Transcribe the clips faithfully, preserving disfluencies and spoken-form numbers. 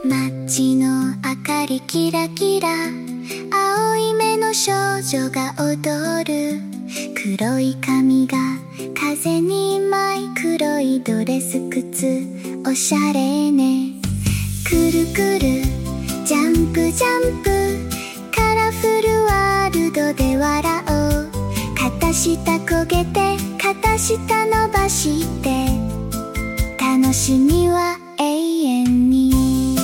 街の明かりキラキラ、青い目の少女が踊る。黒い髪が風に舞い、黒いドレス靴おしゃれね。くるくるジャンプジャンプ、カラフルワールドで笑おう。片下焦げて片下伸ばして、楽しみは永遠に。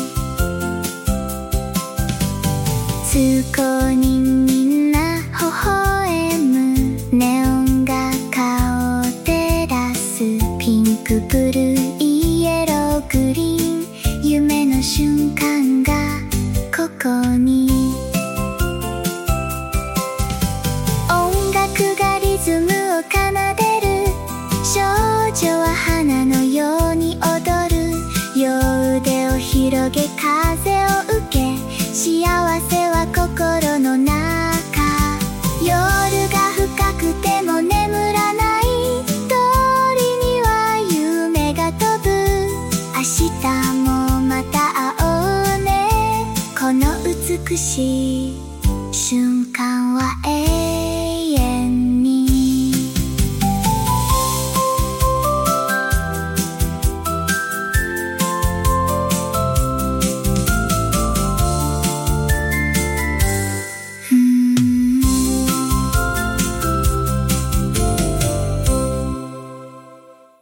少にみんな微笑む、ネオンが顔を照らす。ピンクブルーイエローグリーン、夢の瞬間がここに。音楽がリズムを奏でる、少女は花のように踊る。両腕を広げ風を受け、幸せは心の中。夜が深くても眠らない、通りには夢が飛ぶ。明日もまた会おうね、この美しい